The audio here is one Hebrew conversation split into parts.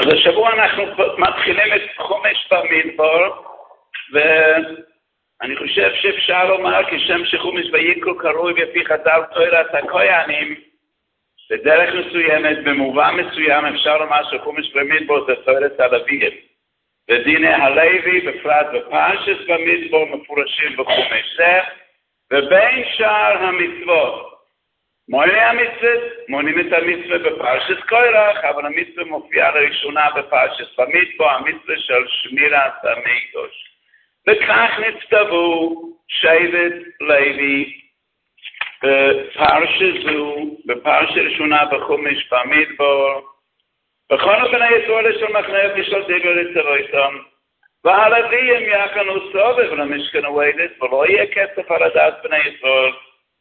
אז השבוע אנחנו מתחילים את חומש במדבר, ואני חושב שאפשר לומר כשם שחומש ויקרא קרוי בפי חז"ל תורת הכהנים, בדרך מסוימת, במובן מסוים אפשר לומר שחומש במדבר זה תורת הלוויים. ודיני הלוי בפרט בפרשת במדבר מפורשים בחומש זה, ובין שאר המצוות. מונים את המצווה בפרשת קורח, אבל המצווה מופיעה לראשונה בפרשת במדבר, המצווה של שמירת המקדש. וכך נצטוו שבט לוי בפרשה זו, בפרשה ראשונה בחומש במדבר, בכל בני ישראל של מחנה ושל דיבר לצבויתם, והלוויים יכנו סובב למשכן הוועדת, ולא יהיה כסף על הדעת בני ישראל.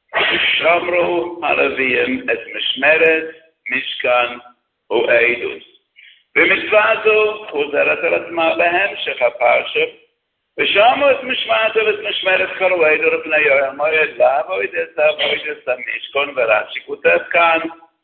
שמרו הלוויים את משמרת, משכן ועדות. במצווה זו חוזרת על עצמה בהמשך הפרשה, ושמו את משמרת כל ועדות לפני יום המועד, לעבודת המשכן, ורש"י כותב כאן,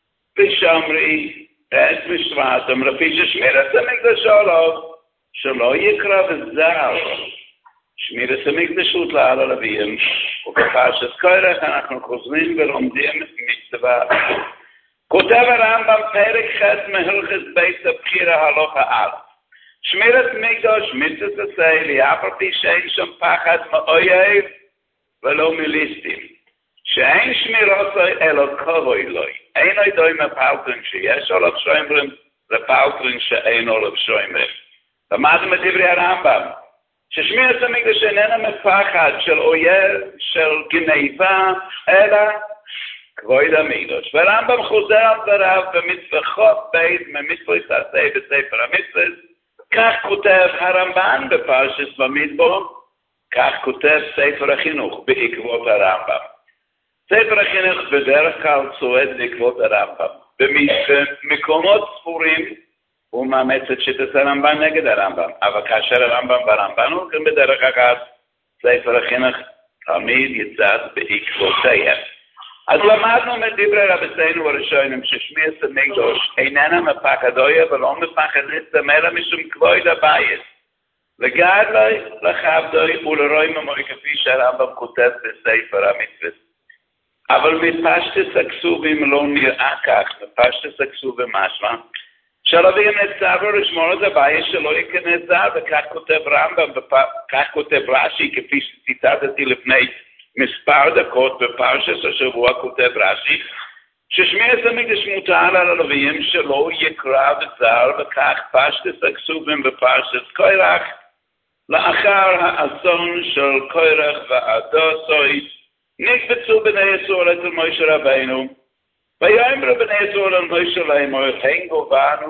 ושמרי את משמרתם לפי ששמירת המקדש עליו, שלא יקרא וזר. שמירת המקדש הוטלה על הלוויים, ובפרשת קורח אנחנו חוזרים ולומדים מצווה. כותב הרמב"ם פרק ח' מהלכות בית הבחירה הלכה א'. שמירת מקדש מצוות עשה לי, אף על פי שאין שם פחד מאויב ולא מליסטים. שאין שמירת אלא כבוד לו. אין עדוי מפלטרים שיש עליו שוימרים, לפלטרים שאין עליו שוימרים. למדנו את דברי הרמב"ם. ששמירת המקדש איננה מפחד של אויב, של גניבה, אלא כבוד המקדש. והרמב"ם חוזר על דבריו במצוות בית, ממצוות עשה בספר המצוות, כך כותב הרמב"ן בפרשת במדבר, כך כותב ספר החינוך בעקבות הרמב"ם. ספר החינוך בדרך כלל צועד בעקבות הרמב"ם. במקומות ספורים הוא מאמץ את שיטת הרמב"ן נגד הרמב"ם, אבל כאשר הרמב"ם והרמב"ן הולכים בדרך אחת, ספר החינוך תמיד יצעד בעקבותיהם. אז למדנו מדברי רבותינו הראשונים ששמירת המקדש איננה מפחד אויב ולא מפחד ליסטים אלא משום כבוד הבית. לגדלוי, לכבדוי ולרוי ממוי כפי שהרמב"ם כותב בספר המצוות. אבל מפשטות הכסובים לא נראה כך, מפשטות הכסובים משמע, שלווים נצטוו לשמור את הבית שלא ייכנס זר, וכך כותב רמב"ם, וכך כותב רש"י, כפי שציטטתי לפני מספר דקות בפרשת השבוע כותב רש"י, ששמירת המקדש מוטל על הלוויים שלא יקרא וזר, וכך פשטות הכסובים בפרשת קורח, לאחר האסון של קורח ועדתו, נקבצו בני ישראל אצל משה רבינו, ויאמרו בני ישראל על משה לאמור, הנגו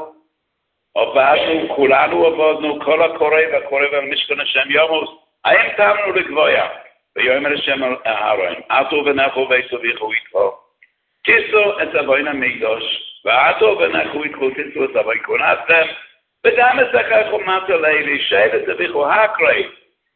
עבדנו, כולנו עבדנו, כל הקורא והקורא ועל משכן השם יומוס, האם תמנו לגבויה? ויאמר השם על אהרון, עטו ונחו ויסוביחו איתו, כיסו את אבוין המקדש, ועטו ונחו איתו, כיסו את אבוין כונסתם, וגם אצלך חומת הלילי, שבט אביחו הקריא,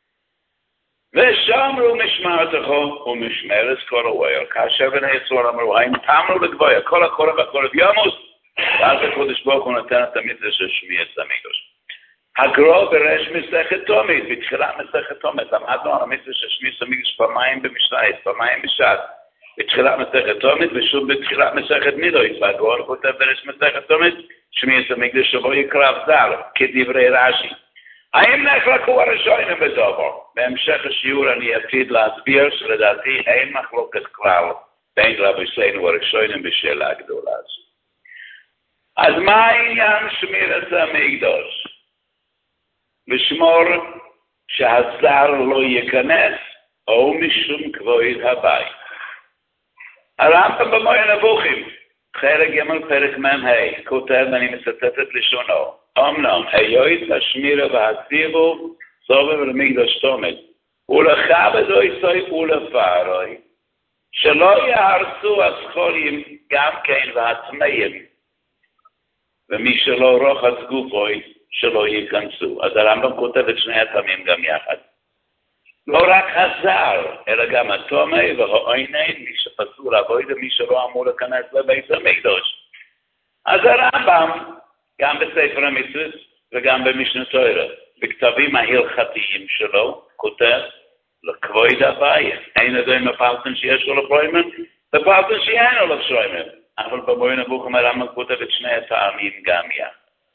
ושמרו משמרתכו ומשמרת כל הוויר, כאשר בני ישראל אמרו, האם תמנו לגבויה, כל הקורא והקורא יומוס, ואז הקודש ברוך הוא נתן את המצווה של שמירת המקדש. הגרו בראש מסכת תומית, בתחילת מסכת תומית, למדנו על המצווה של שמירת המקדש פעמיים במשנה, פעמיים בשעת, בתחילת מסכת תומית ושוב בתחילת מסכת מידות, והגרו כותב בראש מסכת תומית, שמירת המקדש שבו יקרא זר, כדברי רש"י. האם נחלקו הראשונים בדבר? בהמשך השיעור אני עתיד להסביר שלדעתי אין מחלוקת כלל בין רבותינו הראשונים בשאלה הגדולה הזו. אז מה העניין שמירת המקדש? לשמור שהזר לא ייכנס או משום כבוד הבית. הרמב"ם במורה נבוכים, חלק ג' פרק מ"ה, כותב ואני מצטט את לשונו, אמנם היות השמירה והציבו סובב למקדש תומת, ולכבדו יסוי ולפארוי, שלא יהרסו הסחולים גם כן והטמאים, ומי שלא רוחץ גופוי שלא ייכנסו. אז הרמב"ם כותב את שני הטעמים גם יחד. לא רק הזר, אלא גם התומי והעוינן, מי שפסול עבודה, מי שלא אמור להיכנס לבית המקדש. אז הרמב"ם גם בספר המצוות וגם במשנה תורה. בכתבים ההלכתיים שלו כותב לכבוד הבית. אין עדיין מפלטן שיש לו לפרוימן, ופלטן שאין לו לפרוימן. אבל במורה נבוכים הרמב"ם כותב את שני הטעמים גם יחד.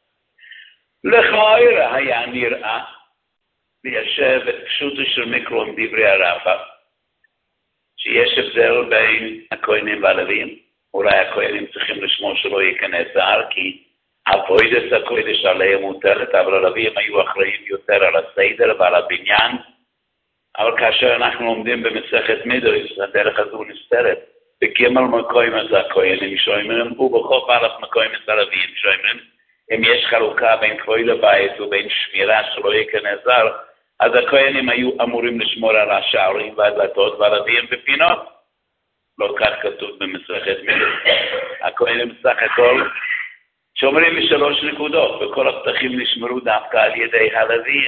לכאורה היה נראה ליישב את פשוטו של מקרא עם דברי הרמב"ם, שיש הבדל בין הכהנים והלוויים. אולי הכהנים צריכים לשמור שלא ייכנס זר, כי עבודת הקודש עליהם מותרת, אבל הלוויים היו אחראים יותר על הסדר ועל הבניין. אבל כאשר אנחנו עומדים במסכת מידות, הדרך הזו נסתרת. בגימל מקוים את הכהנים שומרים, ובכל פעם מקוים את הלוויים שומרים. אם יש חלוקה בין כבוד הבית ובין שמירה שלא ייכנס זר, אז הכהנים היו אמורים לשמור על השערים והדלתות והלוויים בפינות. לא כך כתוב במסכת מידות. הכהנים בסך הכל שומרים משלוש נקודות, וכל הפתחים נשמרו דווקא על ידי הלוויים.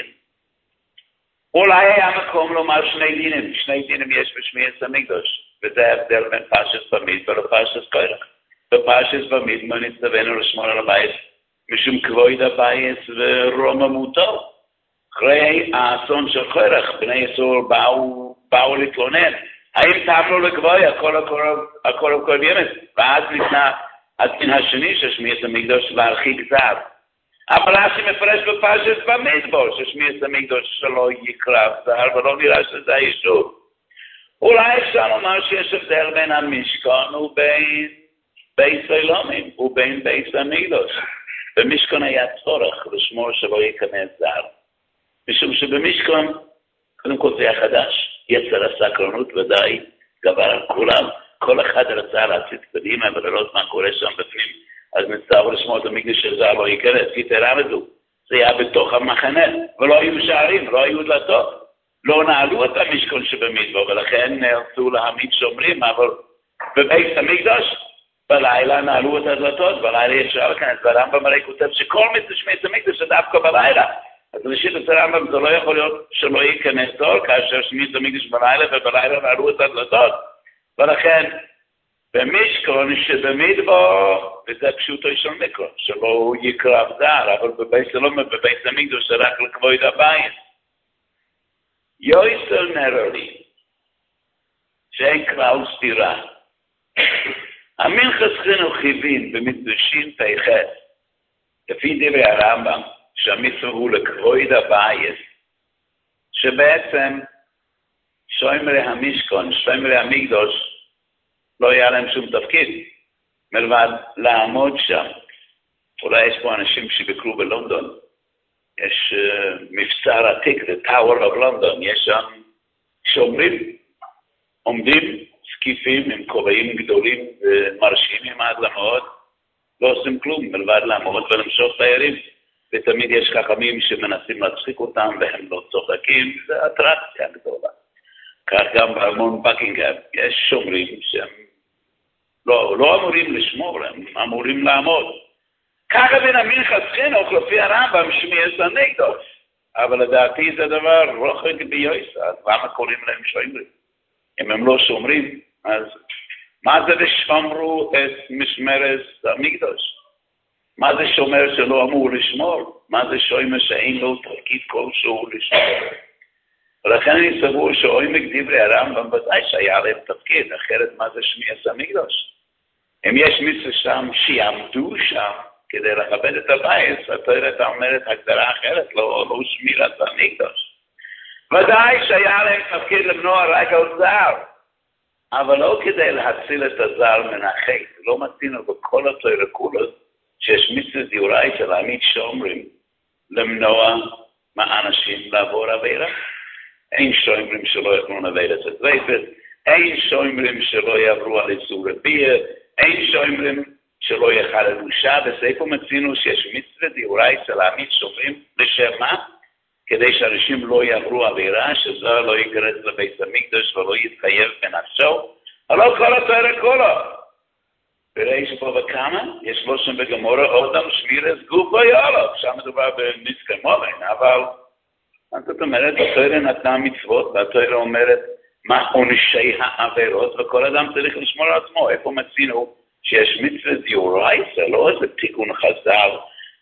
אולי היה מקום לומר שני דינים יש בשמיעת המקדש, וזה ההבדל בין פרשת במדבר לפרשת קורח. בפרשת במדבר נצטווינו לשמור על הבית, משום כבוד הבית ורוממותו. אחרי האסון של קורח, בני ישראל באו להתלונן. האם תפלו לגבוה, הכל ימת, ואז ניתנה הדין השני ששמיעת המקדש להרחיק קצת. אבל רש"י מפרש בפרשת במדבר ששמיעת המקדש שלא יקרב זר, ולא נראה שזה האישור. אולי אפשר לומר שיש הבדל בין המשכן ובין בית אלוהים ובין בית המקדש. במשכן היה צורך לשמור שלא ייכנס זר. משום שבמשכן, קודם כל זה היה חדש, יצר הסקרנות ודאי גבר על כולם. כל אחד רצה להציץ קדימה ולראות מה קורה שם בפנים. אז נצטרך לשמוע את המקדש של זר לא ייכנס, יתרה מזו. זה היה בתוך המחנה, ולא היו שערים, לא היו דלתות. לא נעלו את המשכן שבמדבר, ולכן נאלצו להעמיד שומרים, אבל בבית המקדש, בלילה נעלו את הדלתות, בלילה אפשר להיכנס, והרמב"ם הרי כותב שכל שמיעת המקדש זה דווקא בלילה. אז ראשית את הרמב"ם זה לא יכול להיות שלא ייכנס דור, כאשר שמיעת המקדש בלילה, ובלילה נעלו את הדלתות. ולכן, במשכן שבמדבר, וזה פשוטו של מקרא, שלא יקרב זר, אבל בבית המקדש זה רק לכבוד הבית. יויסר נראה לי, שאין כלל סתירה. המנחס חינוך הבין במקדשים פ"ח, לפי דברי הרמב"ם, שהמצווה הוא לכבוד הבית, שבעצם שומרי המשכן, שומרי המקדש, לא היה להם שום תפקיד, מלבד לעמוד שם. אולי יש פה אנשים שביקרו בלונדון, יש מבצר עתיק, the Tower of London, יש שם שומרים, עומדים, סקיפים עם כובעים גדולים ומרשימים עד למאות, לא עושים כלום, מלבד לעמוד ולמשוך תיירים, ותמיד יש חכמים שמנסים להצחיק אותם והם לא צוחקים, זה אטרקציה גדולה. כך גם בארמון בקינגהאם, יש שומרים שהם לא אמורים לשמור, הם אמורים לעמוד. ככה בין המנחס חינוך לפי הרמב"ם שמיעת המקדש. אבל לדעתי זה דבר רוחק ביוסף, אז למה קוראים להם שומרים? אם הם לא שומרים, אז מה זה לשמרו את משמרת המקדש? מה זה שומר שלא אמור לשמור? מה זה שומר שאין לו תפקיד כלשהו לשמור? ולכן אני סבור שעומק דברי הרמב"ם ודאי שהיה להם תפקיד, אחרת מה זה שמיעת המקדש? אם יש מישהו שם שיעמדו שם כדי לכבד את הבית, התורה אומרת הגדרה אחרת, לא שמירת המקדש. ודאי שהיה להם תפקיד למנוע רגל זר, אבל לא כדי להציל את הזר מן החטא. לא מצינו בכל התורה כולו שיש מצווה דאורייתא להעמיד שומרים למנוע מהאנשים לעבור עבירה. אין שומרים שלא יוכלו לעבור את הספר, אין שומרים שלא יעברו על איסור רבייה, אין שומרים שלא יחללו שבת. איפה מצינו שיש מצווה דאורייתא להעמיד שומרים לשם מה? כדי שאנשים לא יעברו עבירה, שזר לא ייכנס לבית המקדש ולא יתחייב בנפשו. אבל כל התורה כולו. בראש פה וכמה, יש לו שם בגמורה אודם שמירס גופו יולו. שם מדובר בנזקי מולן, אבל זאת אומרת, התורה נתנה מצוות, והתורה אומרת מה עונשי העבירות, וכל אדם צריך לשמור על עצמו. איפה מצינו שיש מצווה דאורייתא, לא איזה תיקון חז"ל,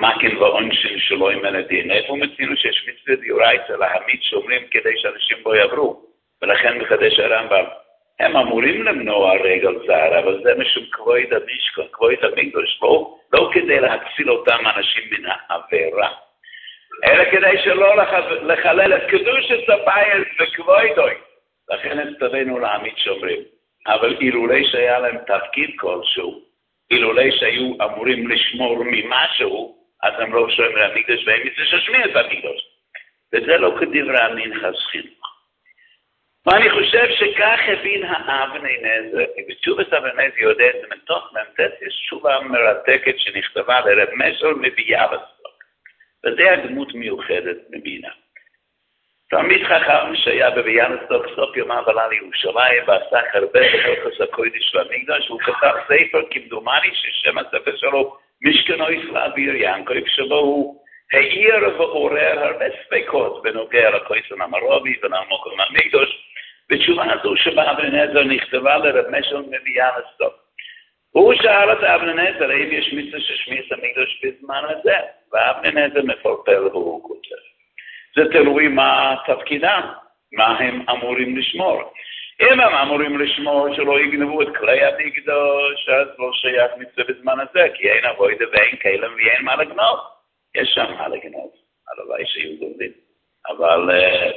המקין ועונשין שלו עם הדין. איפה מצינו שיש מצווה דאורייתא להעמיד שומרים כדי שאנשים בו יעברו? ולכן מחדש הרמב"ם, הם אמורים למנוע רגל זר, אבל זה משום כבוד המשכן, כבוד המקדש, לא כדי להציל אותם אנשים מן העבירה, אלא כדי שלא לחלל את קדושת הבית וכבודוי. לכן הצטווינו להעמיד שומרים. אבל אילולי שהיה להם תפקיד כלשהו, אילולי שהיו אמורים לשמור ממשהו, אז הם לא שומרים למקדש והם מתשמעים את המקדש. וזה לא כדברי המנחס חינוך. ואני חושב שכך הבין האבני נזר, בתשובת אבני נזר יודע את זה מתוך ממתת, יש תשובה מרתקת שנכתבה לרב משל מביאבסטוק. וזה הדמות מיוחדת מבינה. תלמיד חכם שהיה בביאבסטוק סוף יומה ועלה לירושלים ועסק הרבה בחלקוס הקודש והמקדש, והוא כתב ספר כמדומני ששם הספר שלו משכנו ישראל בעיר ינקויב, שבו הוא העיר ועורר הרבה ספקות בנוגע לקויסן המרובי ולמקום המקדש. בתשובה הזו שבאבני נזר נכתבה לרב משל מביאבסטוק. הוא שאל את אבני נזר, האם יש מצווה ששמיע את המקדש בזמן הזה? ואבני נזר מפלפל והוא כותב. זה תלוי מה תפקידם, מה הם אמורים לשמור. אם הם אמורים לשמור שלא יגנבו את כלי המקדש, אז לא שייך מצווה בזמן הזה, כי אין אבוידה ואין כלם ואין מה לגנוב. יש שם מה לגנוב, הלוואי שיהיו גונבים. אבל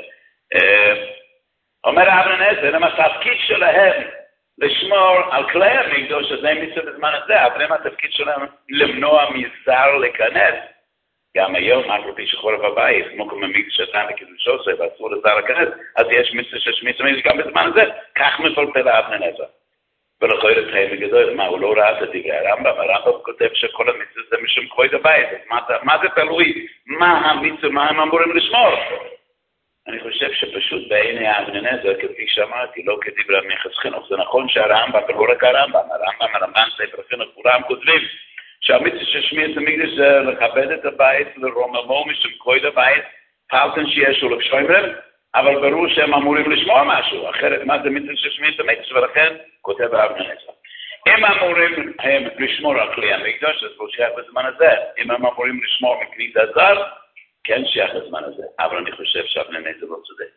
אומר אבני נזר, אם התפקיד שלהם לשמור על כלי המקדש, אז אין מצווה בזמן הזה, אבל אם התפקיד שלהם למנוע מזר להיכנס, גם היום, אף לפי שחורף הבית, מוקם המקדש שתן לקדושו עושה, ואסור לזר להיכנס, אז יש מצווה ששמיע גם בזמן הזה, כך מפלפל אבני נזר. ולכל יתחיל בגדול, מה, הוא לא ראה את דברי הרמב"ם? הרמב"ם כותב שכל המצווה זה משום כבוד הבית, אז מה זה תלוי? מה המצווה, מה הם אמורים לשמור? אני חושב שפשוט בעיני אבני נזר, כפי שאמרתי, לא כדברי המנחס חינוך, זה נכון שהרמב"ם, ולא רק הרמב"ם, הרמב"ם, ספר חינוך, כולם כותבים, שהמצווה ששמיע את המקדש זה לכבד את הבית, לרוממו משום כבוד הבית, פעלתן שיש לו לשומרים, אבל ברור שהם אמורים לשמור משהו, אחרת מה זה מצווה ששמיע את המקדש, ולכן כותב אבני נזר. אם אמורים הם לשמור על כלי המקדש, אז לא שייך בזמן הזה. אם הם אמורים לשמור מכלי זר, כן שייך בזמן הזה. אבל אני חושב שאבני נזר לא צודק.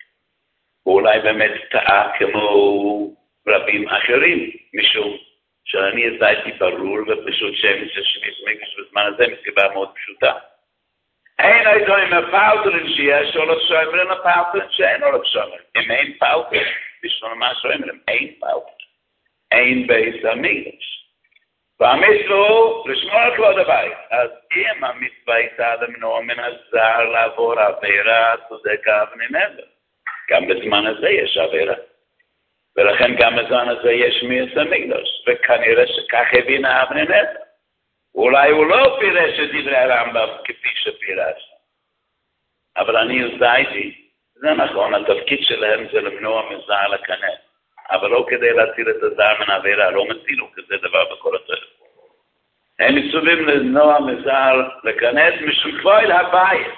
ואולי באמת טעה כמו רבים אחרים, משום שאני ידעתי ברור ופשוט שהם ששמיע את המקדש בזמן הזה, מסיבה מאוד פשוטה. אין הייתו עם הפאוטרין שיש, או לשומרים הפאוטרין שאין או לשומרים. אם אין פאוטרין, בשביל מה שומרים, אין פאוטרין. אין בייס המקדש. והמצווה הוא לשמור על כבוד הבית. אז אם המצווה הייתה למנוע מן הזר לעבור עבירה, צודק אבני נזר. גם בזמן הזה יש עבירה. ולכן גם בזמן הזה יש מיס המקדש. וכנראה שכך הבין אבני נזר. אולי הוא לא פירש את דברי הרמב"ם כפי שפירש. אבל אני ידעתי, זה נכון, התפקיד שלהם זה למנוע מזר לכנס. אבל לא כדי להציל את הזר מן העבירה, לא מצילו כזה דבר בכל הצורך. הם מצווים למנוע מזר לכנס משום כבוד הבית.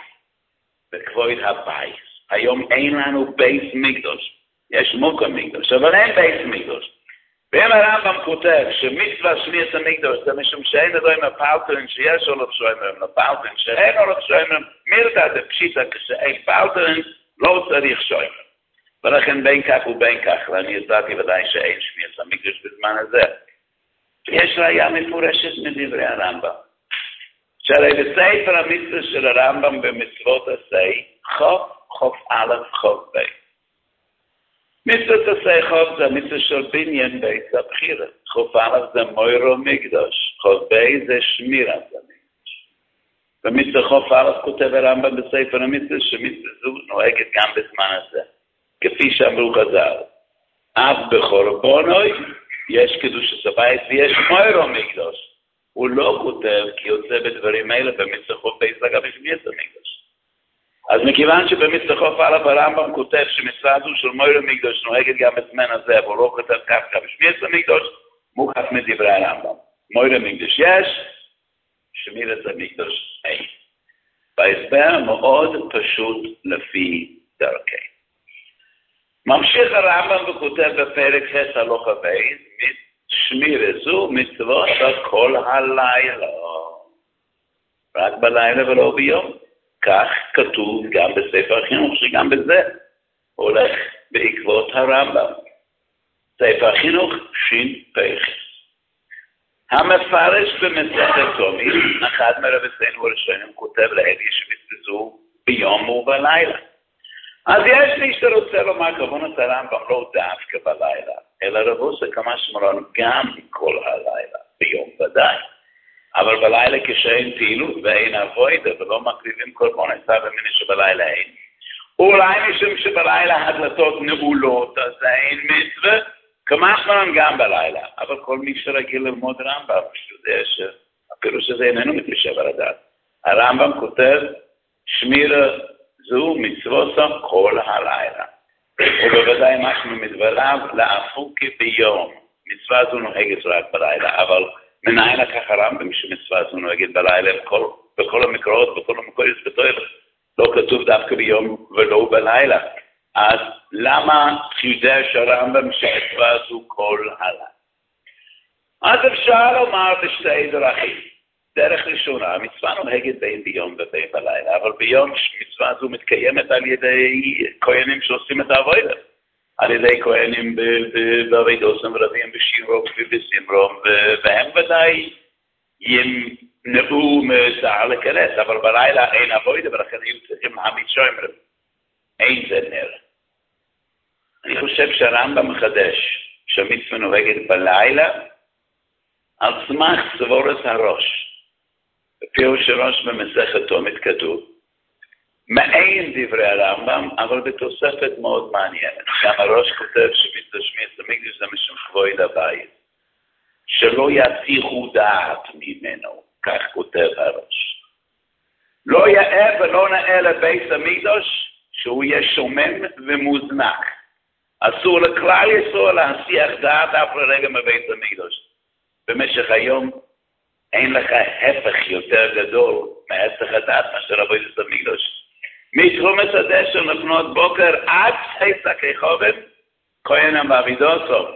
וכבוד הבית. היום אין לנו בית מקדש. יש מוקם מקדש, אבל אין בית מקדש. ואם הרמב"ם כותב שמצווה שמיעת המקדש זה משום שאין לדועים הפאוטרין שיש או לשומרים, לפאוטרין שאין או לשומרים, מילתא דפשיטא כשאין פאוטרין לא צריך שומרים. ולכן בין כך ובין כך, ואני ידעתי ודאי שאין שמיעת המקדש בזמן הזה. יש ראיה מפורשת מדברי הרמב"ם. שהרי בספר המצווה של הרמב"ם במצוות עשה, חוף א' חוף ב'. מצוות עשה חוף זה המצווה של בניין בית הבחירה. חוף א' זה מוירו מקדש. חוף ב' זה שמירת המקדש. במצווה חוף א' כותב הרמב"ם בספר המצווה שמצווה זו נוהגת גם בזמן הזה. כפי שאמרו חז"ל, אף בחורבונוי יש קדושת הבית ויש מוירו מקדש. הוא לא כותב כי יוצא בדברים האלה במצווה חוף ב' לגבי שמיעת המקדש. אז מכיוון שבמצווה חוף א' הרמב"ם כותב שמצווה זו של מוירו מקדש נוהגת גם בזמן הזה, אבל לא כותב כך בשמיעת המקדש, מוכח מדברי הרמב"ם. מוירו מקדש יש, שמירת המקדש אין. וההסבר מאוד פשוט לפי דרכי. ממשיך הרמב"ם וכותב בפרק ח' הלכה ב' שמירה זו מצוות כל הלילה. רק בלילה ולא ביום. כך כתוב גם בספר החינוך, שגם בזה הולך בעקבות הרמב"ם. ספר החינוך ש"פ. המפרש במסכת תומית, אחד מרבותינו הראשונים כותב להדגיש שבזבזו ביום ובלילה. אז יש מי שרוצה לומר כוונת הרמב"ם לא דווקא בלילה, אלא רבו כמה שמרון גם כל הלילה, ביום ודאי. אבל בלילה כשאין פעילות ואין עבודה ולא מקריבים קורבן, עשה במיני שבלילה אין. אולי משום שבלילה הדלתות נעולות, אז אין מצווה, כמה שמרון גם בלילה. אבל כל מי שרגיל ללמוד רמב"ם, יודע שאפילו שזה איננו מתיישב על הדעת. הרמב"ם כותב, שמירה זו מצוות כל הלילה. ובוודאי משהו מדבריו לאפוקי ביום. מצווה זו נוהגת רק בלילה, אבל מנין לקח הרמב"ם שמצווה זו נוהגת בלילה, בכל המקראות, בכל המקורות בתואר, לא כתוב דווקא ביום ולא בלילה. אז למה חידש הרמב"ם שמצווה זו כל הלילה? אז אפשר לומר בשתי דרכים. דרך ראשונה, המצווה נוהגת בין ביום ובין בלילה, אבל ביום מצווה זו מתקיימת על ידי כהנים שעושים את העבודה. על ידי כהנים בעבודתם ורבים בשירום ובזמרום, והם ודאי ימנעו משער לכנס, אבל בלילה אין עבודה, ולכן היו צריכים להעמיד שומר. אין זה נר. אני חושב שהרמב"ם מחדש שהמצווה נוהגת בלילה, על סמך סבורת הראש. בפירוש הראש במסכת תומית כתוב, מעין דברי הרמב"ם, אבל בתוספת מאוד מעניינת. גם הראש כותב שבתשמיע המקדש זה משום כבוד הבית. שלא יסיחו דעת ממנו, כך כותב הראש. לא יאה ולא נאה לבית המקדש, שהוא יהיה שומם ומוזנק. אסור לכלל ישראל להסיח דעת אף לרגע מבית המקדש. במשך היום אין לך הפך יותר גדול מהסח הדעת מאשר עבודת המקדש. מתרומת הדשא לפנות בוקר עד שקי חובן, כהן בעבודתו.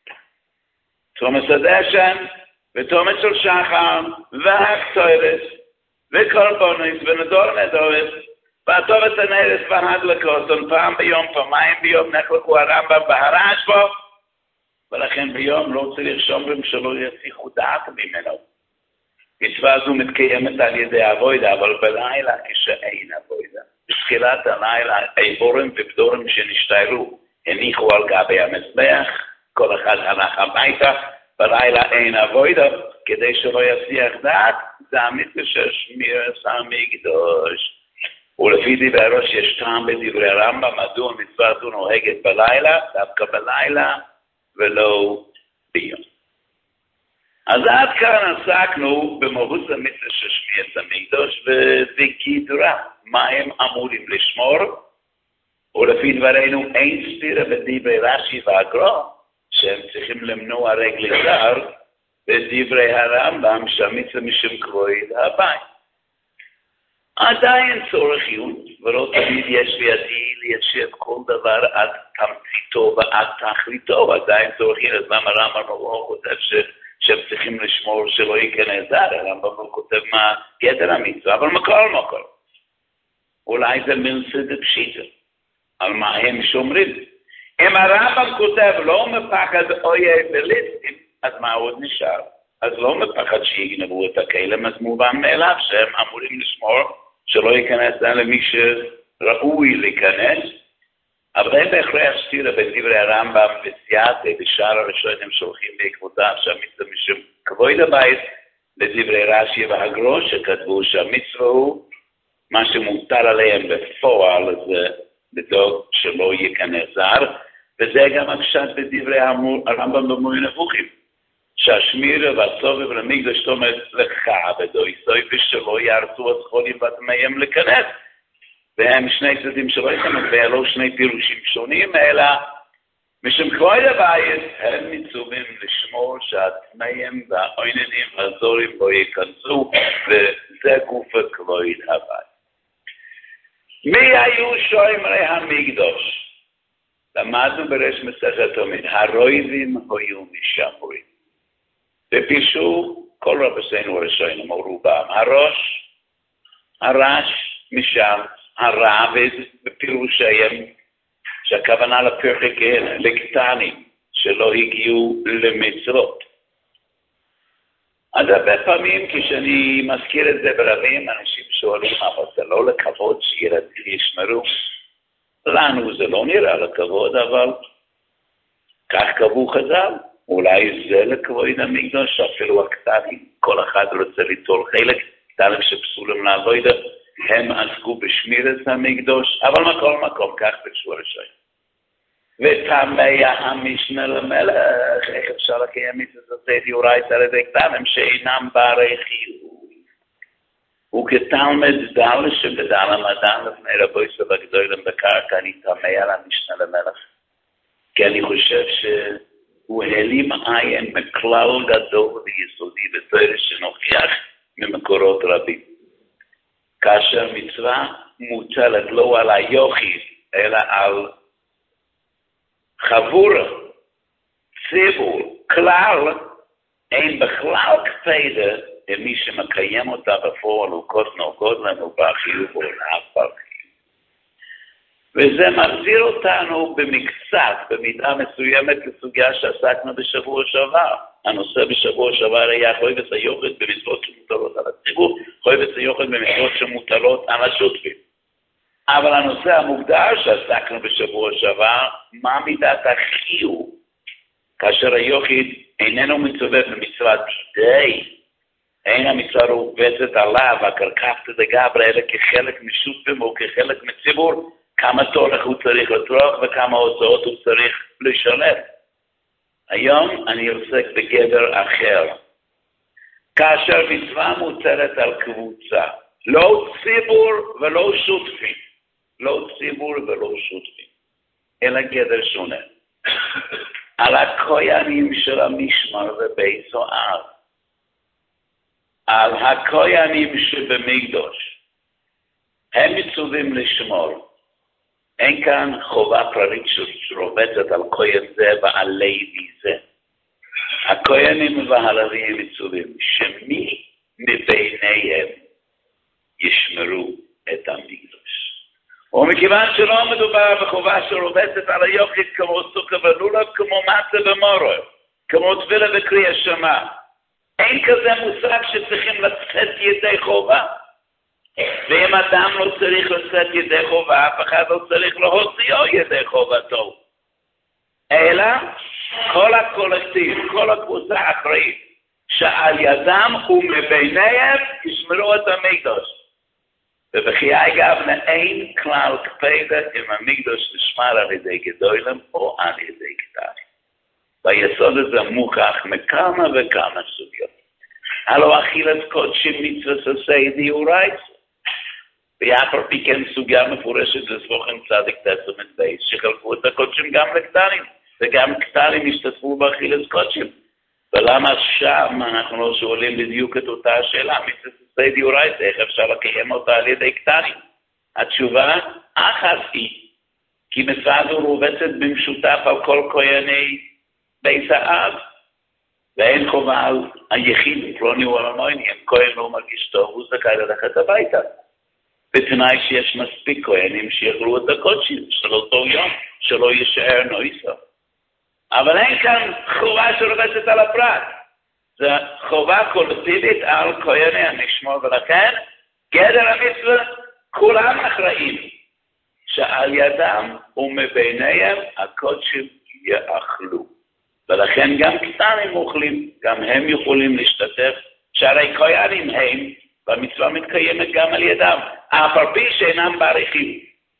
תרומת הדשא ותרומת של שחר והקטורת וקורבנות ונדור נדורת והטובת הנרס וההדלקות פעם ביום, פעמיים ביום נחלקו הרמב"ם בהרשב"א, ולכן ביום לא צריך שומרים שלא יסיחו דעת ממנו. מצווה זו מתקיימת על ידי עבודה, אבל בלילה כשאין עבודה. בתחילת הלילה, איבורים ובדורים שנשתערו, הניחו על גבי המזבח, כל אחד הלך הביתה, בלילה אין עבודה, כדי שלא יסיח דעת, זה המצווה של שמירת המקדש. ולפי דברי הראש יש טעם בדברי הרמב"ם, מדוע מצווה זו נוהגת בלילה, דווקא בלילה ולא ביום. אז עד כאן עסקנו במהות המצווה של שמירת המקדש ובגידורה, מה הם אמורים לשמור, ולפי דברינו אין סתירה בדברי רש"י והגר"א, שהם צריכים למנוע רגלי זר, בדברי הרמב"ם שהמצווה משום כבוד הבית. עדיין צורך עיון, ולא תמיד יש בידי ליישב כל דבר עד תמציתו ועד תכליתו, עדיין צורך עיון, אז למה הרמב"ם לא כותב שהם צריכים לשמור שלא ייכנס זר, הרמב"ם לא כותב מה גדר המצווה, אבל מכל מקום. אולי זה מילסא דפשיטא, על מה הם שומרים. אם הרמב"ם כותב לא מפחד אויב וליסטים, אז מה עוד נשאר? אז לא מפחד שיגנבו את הכלם, אז מובן מאליו שהם אמורים לשמור שלא ייכנס למי שראוי להיכנס, אבל אין בהכרח סתירה בין דברי הרמב"ם וסייעתא ושאר הראשונים שהולכים בעקבותיו שהמצווה משום כבוד הבית, לדברי רש"י והגר"א שכתבו שהמצווה הוא מה שמוטל עליהם בפועל, זה לדאוג שלא ייכנס זר, וזה גם הפשט בדברי הרמב"ם במורה נבוכים, שהשמירה והסובב למקדש תאמר לך ודויסוי ושלא יארצו הזכולים והטמאים להיכנס. והם שני צדדים שלא ייכנס, ואלו שני פירושים שונים, אלא משום כבוד הבית הם מצווים לשמור שהטמאים והעוננים והזורים לא ייכנסו, וזה גוף כבוד הבית. מי היו שומרי המקדש? למדנו בראש מסכת תומית, הרויבים היו משמרים. ופירשו כל רבותינו הראשונים, או רובם, הראש הרש משם, הרעבד בפירושיהם, שהכוונה לפרק לקטנים, שלא הגיעו למצוות. אז הרבה פעמים כשאני מזכיר את זה ברבים, אנשים שואלים, אבל זה לא לכבוד שילדים ישמרו. לנו זה לא נראה לכבוד, אבל כך קבעו חז"ל. אולי זה לכבוד המקדוש, אפילו הקטנים, כל אחד רוצה ליטול חלק, קטנים שפסולים לעבודה, הם עסקו בשמירת המקדוש, אבל מכל מקום כך בשורשים. ותמיה המשנה למלך, איך אפשר לקיים מצוות דאורייתא על ידי קטנים שאינם ברי חיוב. וכתלמיד דל שבדל המדען לפני רבי סבא גדולים בקרקע, אני תמה על המשנה למלך. כי אני חושב שהוא העלים עין מכלל גדול ויסודי בתורה שנוכיח ממקורות רבים. כאשר מצווה מוטלת לא על היחיד, אלא על חבורה, ציבור, כלל, אין בכלל קפידה למי שמקיים אותה בפועל וקוטנו קודלם ובחיוב ולאף בחיוב. וזה מחזיר אותנו במקצת, במידה מסוימת לסוגיה שעסקנו בשבוע שעבר. הנושא בשבוע שעבר היה חויבת היוחד במצוות שמוטלות על הציבור, חויבת היוחד במצוות שמוטלות על השותפים. אבל הנושא המוגדר שעסקנו בשבוע שעבר, מה מידת החיוב, כאשר היוחד איננו מצווה במצוות דידי, אין המצווה רובצת עליו, הקרקפת דגברי, אלא כחלק משותפים או כחלק מציבור, כמה תורך הוא צריך לטרוח וכמה הוצאות הוא צריך לשלם. היום אני עוסק בגדר אחר. כאשר מצווה מוטלת על קבוצה, לא ציבור ולא שותפים. לא ציבור ולא שותפים, אלא גדר שונה. על הכהנים של המשמר ובית סוהר, על הכהנים שבמקדוש, הם מצווים לשמור. אין כאן חובה כללית שרובצת על כהן זה ועל לוי זה. הכהנים והלוויים מצווים שמי מביניהם ישמרו את המקדוש. ומכיוון שלא מדובר בחובה שרובצת על היוחד כמו סוכה ולולב, כמו מצה ומורר, כמו תפילה וקריאה שמע, אין כזה מושג שצריכים לצאת ידי חובה. ואם אדם לא צריך לצאת ידי חובה, אף אחד לא צריך להוציאו ידי חובתו. אלא כל הקולקטיב, כל הקבוצה האחראית, שעל ידם ומביניהם ישמרו את המקדוש. ובחיי גבנה אין כלל קפידה אם המקדוש נשמר על ידי גדולים או על ידי קטנים. ביסוד הזה מוכח מכמה וכמה סוגיות. הלא אכילת קודשים מצוות עשה דאורייתא. ואף על פי כן סוגיה מפורשת לסבוכן צדיק תסומת בייס, שחלקו את הקודשים גם לקטנים, וגם קטנים השתתפו באכילת קודשים. ולמה שם אנחנו לא שואלים בדיוק את אותה השאלה, מצוות עשה דאורייתא, איך אפשר לקיים אותה על ידי קטנים? התשובה, אחת היא, כי מצווה זו רובצת במשותף על כל כהני בית האב, ואין חובה על היחיד, פלוני או אלמוני, אם כהן לא מרגיש טוב, הוא זכאי ללכת הביתה. בתנאי שיש מספיק כהנים שיאכלו את הקודשים של אותו יום, שלא יישאר נויסו. אבל אין כאן חובה שרובצת על הפרט. זו חובה קולקטיבית על כהני המשמור, ולכן גדר המצווה כולם אחראים, שעל ידם ומביניהם הקודשים יאכלו. ולכן גם קטנים אוכלים, גם הם יכולים להשתתף, שהרי כהנים הם, והמצווה מתקיימת גם על ידם, אף על פי שאינם בעריכים.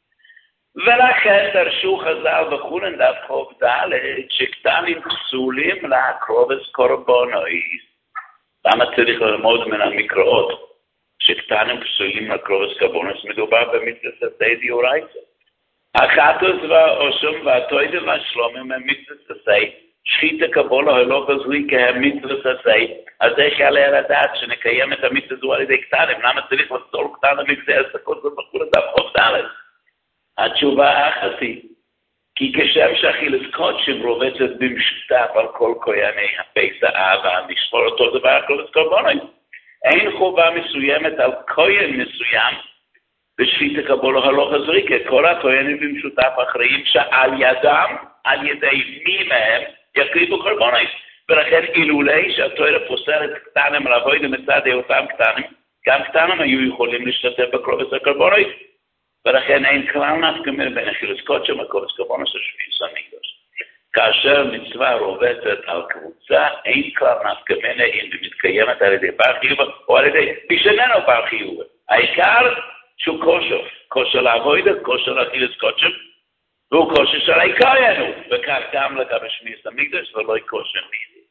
ולכן דרשו חז"ל וכולן דף חוב ד' שקטנים פסולים להקרוב את קורבנויס. למה צריך ללמוד מן המקראות? שקטנים פסולים להקרוב את קורבנויס, מדובר במצוות עשה דאורייתא. החטא והאשם והתועבה והשלום הם מצוות עשה. שחיטה קבולה לא בזוי כמצוות עשה, אז איך יעלה על הדעת שנקיים את המצווה זו על ידי קטנים? למה צריך לסתול קטנים מבזה עסקות ובחור דף חוב ד'? התשובה האחת היא, כי כשם שאכילת קודשים רובצת במשותף על כל כהני בית האב והמשמור, אותו דבר אכילת קורבנויס. אין אין חובה מסוימת על כהן מסוים, בשפיטה קבולו הלוך הזריקה, כל הכהנים במשותף אחראים שעל ידם, על ידי מי מהם, יקריבו קורבנות. ולכן אילולי שהתורה פוסלת קטנים לעבוד מצד אותם קטנים, גם קטנים היו יכולים להשתתף בקרובס הקורבנות. ולכן אין כלל נפקא מינה בין אכילת קודשא וקרובס קורבנות השביעי המקדש. כאשר מצווה רובצת על קבוצה, אין כלל נפקא מינה אם היא מתקיימת על ידי בר חיוב או על ידי מי שאיננו בר חיוב. העיקר שהוא כושר לעבוד, כושר לאכילת קודשא, והוא כושר של העיקר, וכך גם לגבי שמיעי המקדש ולא כושר מידי.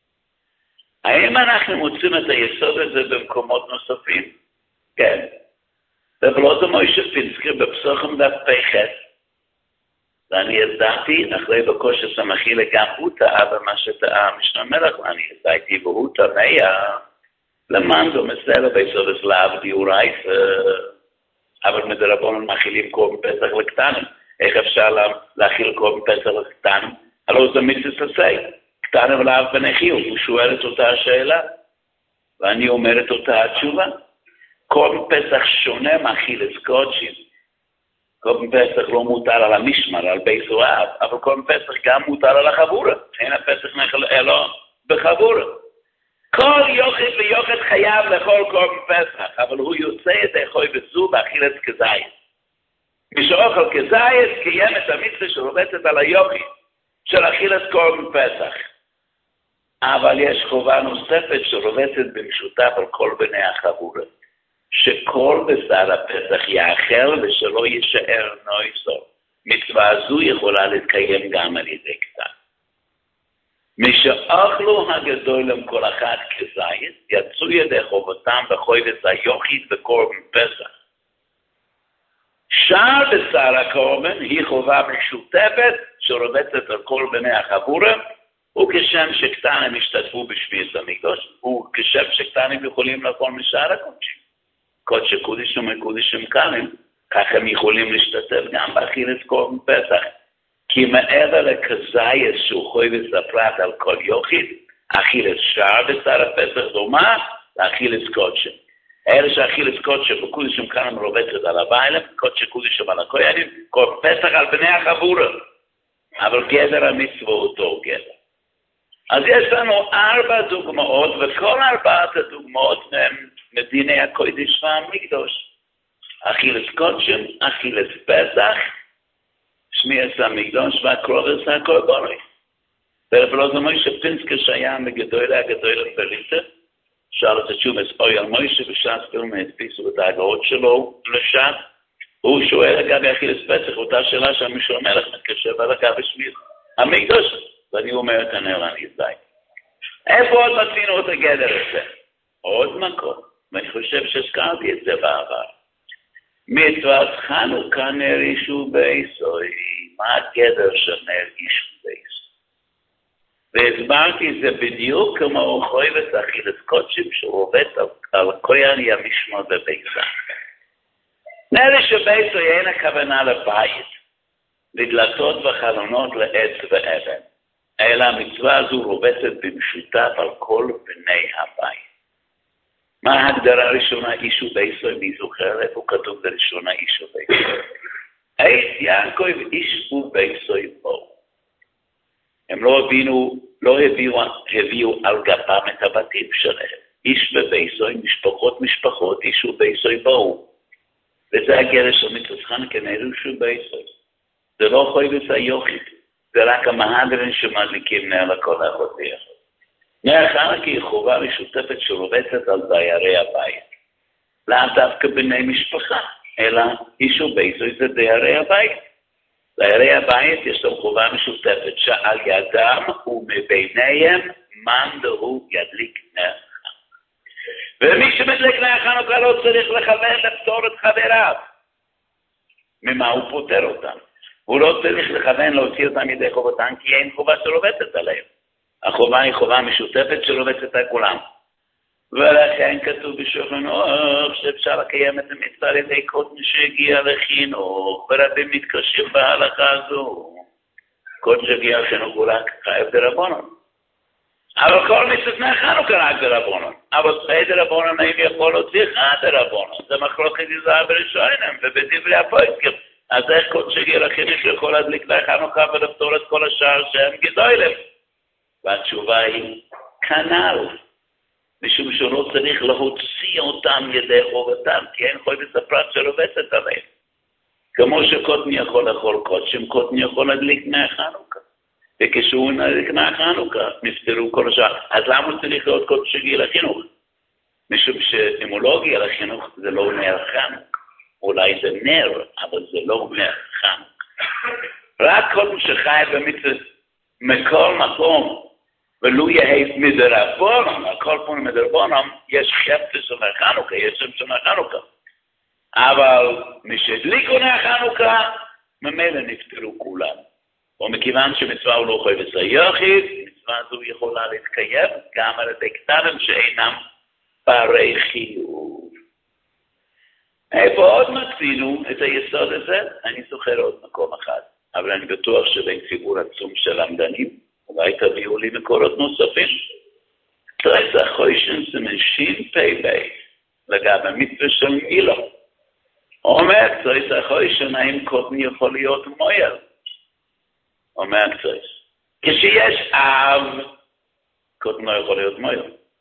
האם אנחנו מוצאים את היסוד הזה במקומות נוספים? כן. בבלוז מוישה פינסקי בפסוחים דף פ"ח, ואני ידעתי, אחרי בקושי סמכי גם הוא טעה במה שטעה משנה מלך, ואני ידעתי והוא טעה, למען זו מסלע ביסוד הסלאב דיורייס, אבל מדרבון מאכילים קורבן פסח לקטנים. איך אפשר להכיל קורבן פסח לקטנים? הלוא זה מצווה עשה, קטנים ולאב בני חיוב. הוא שואל את אותה השאלה, ואני אומר את אותה התשובה. קורבן פסח שונה מאכילת קודשים. קורבן פסח לא מוטל על המשמר, על בית זואב, אבל קורבן פסח גם מוטל על החבורה. אין הפסח נחל אלו בחבורה. כל יוחד ויוחד חייב לאכול קורבן פסח, אבל הוא יוצא את האכול וזו באכילת כזית. מי שאוכל כזית קיים את המצווה שרובצת על היוחד של אכילת קורבן פסח. אבל יש חובה נוספת שרובצת במשותף על כל בני החבורה. שכל בשר הפסח יאכל ושלא יישאר נויסו. מצווה הזו יכולה להתקיים גם על ידי קטן. מי שאכלו הגדולים כל אחד כזית, יצאו ידי חובתם בחובת היוחד בקורבן פסח. שאר בשר הקורבן היא חובה משותפת שרובצת על כל בני החבורה, וכשם שקטנים השתתפו בשביעי המקדש, וכשם שקטנים יכולים לאכול משאר הקודשים. קודשי קודשים וקודשים קלים, כך הם יכולים להשתתף גם באכילת קורבן פסח. כי מעבר לכזית שהוא חובת הפרט על כל יוחד, אכילת שאר בשר הפסח דומה לאכילת קודשים. אלה שאכילת קודשים וקודשים קלים רובצת על הבעלים, קודשי קודשים על הכהנים, קורבן פסח על בני החבורה. אבל גדר המצווה אותו גדר. אז יש לנו 4 דוגמאות, וכל 4 הדוגמאות הם מדיני הקודש והמקדש. אכילת קודשים, אכילת פסח, שמיעת המקדש והקרובס הקורבנות. ובלוז מוישה פינסקי שהיה מגדולי הגדולי פריטה, שאל את התשומס אוי על מוישה בשעת פילמה הדפיסו את ההגאות שלו לשעת, הוא שואל לגבי אכילת פסח, אותה שאלה שהמישהו המלך מתקשר ולגבי שמיעת המקדש, ואני אומר את הנר אני די. איפה עוד מצינו את הגדר הזה? עוד מקום, ואני חושב שהזכרתי את זה בעבר. מצוות חנוכה נר אישו ביסוי, מה הגדר של נר אישו ביסוי? והסברתי את זה בדיוק כמו חובת אכילת קודשים שעובד על כהן המשמר בביסה. נר אישו ביסוי אין הכוונה לבית, לדלתות וחלונות לעץ ואבן, אלא המצווה הזו רובצת במשותף על כל בני הבית. מה ההגדרה הראשונה אישו ביסוי? מי זוכר איפה כתוב בראשונה אישו ביסוי? את יעקב אישו ביסוי בו. הם לא הביאו על גפם את הבתים שלהם. איש בביסוי, משפחות, אישו ביסוי בו. וזה הגדר של מצוות חנוכה נר אישו ביסוי. זה לא חובת היוחד, זה רק המהדרין שמדליקים נר לכל האחד ביחד. נר חנוכה היא חובה משותפת שרובצת על דיירי הבית. לא דווקא בני משפחה, אלא אישו ביסוי זה דיירי הבית. דיירי הבית יש להם חובה משותפת שעל ידם ומביניהם מאן דהוא ידליק נר חנוכה. ומי שמדליק נר חנוכה לא צריך לכוון לפתור את חבריו. ממה הוא פותר אותם? הוא לא צריך לכוון להוציא אותם ידי חובתם, כי אין חובה שרובצת עליהם. החובה היא חובה משותפת שרובצת על כולם. ולכן כתוב בשולחן אורך שאפשר לקיים את המצווה על ידי כל מי שהגיע לחינוך, ורבים מתקשים בהלכה הזו. כל שהגיע לחינוך הוא רק חייב דרבנן. אבל כל מצוות חנוכה רק דרבנן. אבל שתי דרבנן האם יכול להוציא אחד דרבנן. זה מחלוקת יזהר בראשונים ובדברי הפוסקים. אז איך קודש החינוך יכול להדליק לחנוכה ולפתור את כל השאר שהם גדולים? והתשובה היא כנ"ל. משום שהוא לא צריך להוציא אותם ידי חובתם, כי אין חובת הפרט שרובצת עליהם. כמו שקוטן יכול לאכול קודשים, קוטן יכול להדליק נר חנוכה. וכשהוא נדליק נר חנוכה, נפטרו כל השאר. אז למה הוא צריך להיות קודש שגיל החינוך? משום שאם הוא לא גיל החינוך, זה לא נר חנוכה. אולי זה נר, אבל זה לא נר חנוכה. רק קוטן שחי במצוות מכל מקום, ולו יהיה מדרבנן, הכל פה מדרבנן, יש חפץ של נר חנוכה, יש שם של נר חנוכה. אבל משהדליקו נר חנוכה, ממילא נפטרו כולם. ומכיוון שמצווה הוא לא חייב היחיד, מצווה זו יכולה להתקיים גם על ידי קטנים שאינם ברי חיוב. איפה עוד מצינו את היסוד הזה? אני זוכר עוד מקום אחד, אבל אני בטוח שבין ציבור עצום של למדנים, אולי תביאו לי מקורות נוספים. תראה, החוישן זה משין פי בית, לגבי מצווה של מילו. אומר, תראה, החוישן האם קוטן יכול להיות מויל. אומר קצת, כשיש אב, קוטן לא יכול להיות מויל.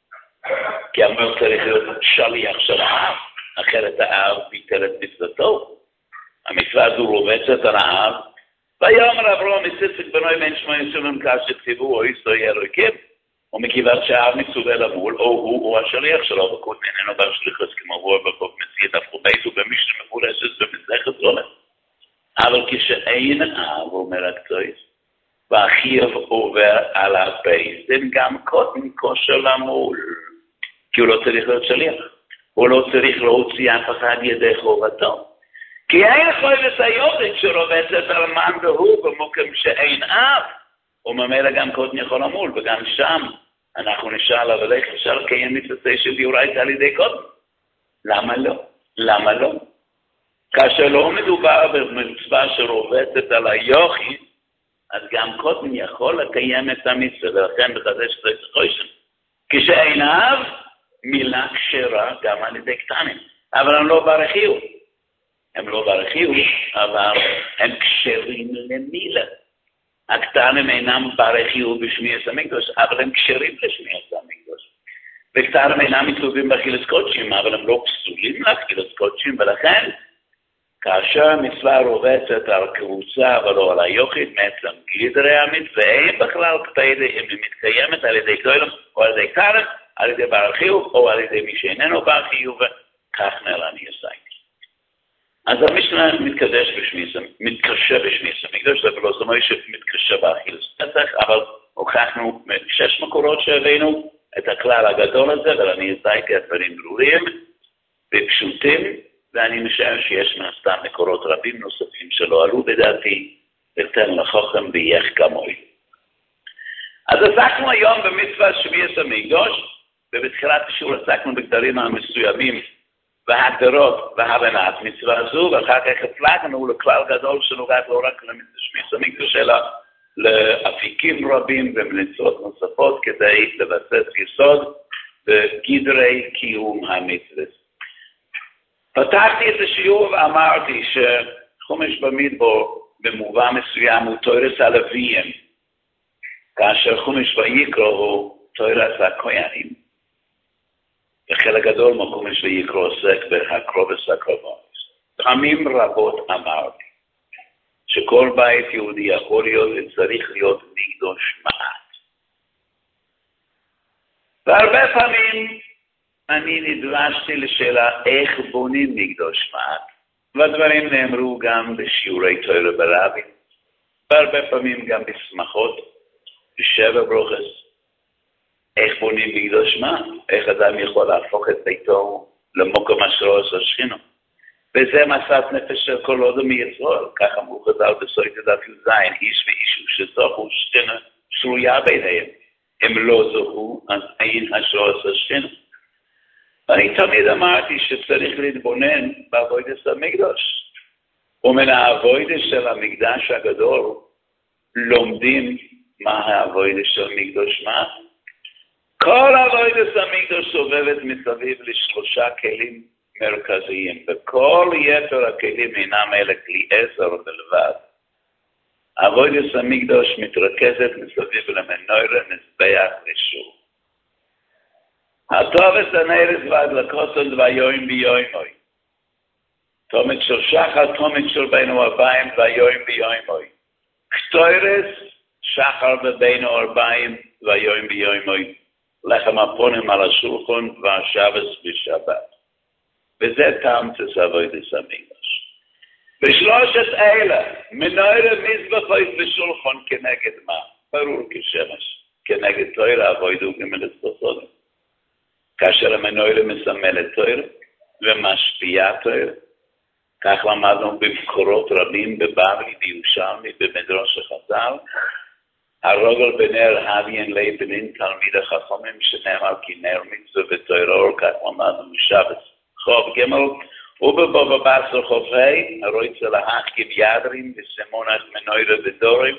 כי המויל צריך להיות שליח של האב, אחרת האב ביטל את מצוותו. המצווה הזו רובצת על האב, ויאמר אברהם יצחק בנוי בן שמואל סולם כשכתבו או ישראל אלוקים, ומכיוון שהאב מצווה למול, או הוא השליח שלו, וקוטן איננו בר שליחוס כמו הוא בחוק מציאת הפכו בית ובמשנה מפורשת במסכת זולת. אבל כשאין אב, אומר הקצועיס, ואחיו עובר על הבית, זה גם קוטן כושר למול, כי הוא לא צריך להיות שליח, הוא לא צריך להוציא אף אחד ידי חובתו, כי אין חייבת היודת שרובצת על מן והוא במוקם שאין אב, וממילא גם קוטן יכול למול, וגם שם אנחנו נשאל, אבל איך אפשר לקיים מצווה של דאורייתא על ידי קוטן? למה לא? למה לא? כאשר לא מדובר במצווה שרובצת על היחיד, אז גם קוטן יכול לקיים את המצווה, ולכן בחדש את החוישן. כשאין אב, מילה כשרה גם על ידי קטנים. אבל הם לא ברכיו. הם לא ברכיו, אבל הם כשרים למילה. הקטנים אינם ברכיו בשמיעת המקדוש, אבל הם כשרים לשמיעת המקדוש. וקטנים אינם מצווים באכילת קודשים, אבל הם לא פסולים לאכילת קודשים, ולכן כאשר המצווה רובצת על קבוצה ולא על היחיד, מעצם גדרי המצווה, אין בכלל קפדה אם היא מתקיימת על ידי גדולים או על ידי קטנים, על ידי בר חיוב או על ידי מי שאיננו בר חיוב, כך נראה אני עשיתי. אז המשנה מתקשה בשמיעת המקדוש, זה לא זמוי שמתקשה באכילת פסח, אבל הוכחנו 6 מקורות שהבאנו את הכלל הגדול הזה, אבל אני עשיתי את דברים ברורים ופשוטים, ואני משער שיש מהסתם מקורות רבים נוספים שלא עלו בדעתי, אתן לכם ויח כמוי. אז עסקנו היום במצווה שמיעת המקדוש, ובתחילת השיעור עסקנו בגדרים המסוימים והגדרות והבנת מצווה זו, ואחר כך הפלגנו לכלל גדול שנוגעת לא רק לשמיעת המקדוש, אלא לאפיקים רבים ומליצות נוספות כדי לבסס יסוד בגדרי קיום המצווה. פתחתי את השיעור ואמרתי שחומש במדבר במובן מסוים הוא תורס הלוויים, כאשר חומש ויקרא הוא תורס הכהנים. וחלק גדול מחומש ויקרא עוסק בהקרובס הקרבנות. פעמים רבות אמרתי שכל בית יהודי יכול להיות וצריך להיות מקדוש מעט. והרבה פעמים אני נדרשתי לשאלה איך בונים מקדוש מעט, והדברים נאמרו גם בשיעורי תורה ברבים, והרבה פעמים גם בשמחות, בשבע ברוכס, איך בונים מקדוש מעט, איך אדם יכול להפוך את ביתו למקום אשר עושה שכינה. וזה מסעת נפש של כל אדם מישראל, כך אמרו חז"ל בסוטה דף י"ז, איש ואיש שזוכו שכינה שרויה ביניהם, הם לא זוכו, אז אין אשר עושה שכינה. אני תמיד אמרתי שצריך להתבונן בעבודת המקדש. ומן העבודת של המקדש הגדול לומדים מה העבודת של מקדש מעט. כל עבודת המקדש סובבת מסביב לשלושה כלים מרכזיים, וכל יתר הכלים אינם אלה כלי עזר בלבד. עבודת המקדש מתרכזת מסביב למנורה, מזבח ושור. הטובס הנרס והדלקות והיואים ביומוי. תומק של שחר, תומק של בין ארבעים והיואים ביומוי. קטוירס, שחר ובין ארבעים והיואים ביומוי. לחם הפונים על השולחן והשבס בשבת. וזה תמצת עבודת המקדש. בשלושת אלה, מנורה, מזבח ושולחן כנגד מה? ברור כשמש. כנגד תורה עבודו גמלת בסוד. כאשר המנורה מסמלת תורה ומשפיעה תורה, כך למדנו במקורות רבים בבבלי, בירושלמי, במדרש חז"ל, הרוגל בנר הביין ליבנין תלמיד החכמים שנאמר כי נר מצווה ותורה אור, כך למדנו בשבת חוב ג' ובבבשר חופי, הרויצה להחכים ידרים וסימונת מנורה ודורים.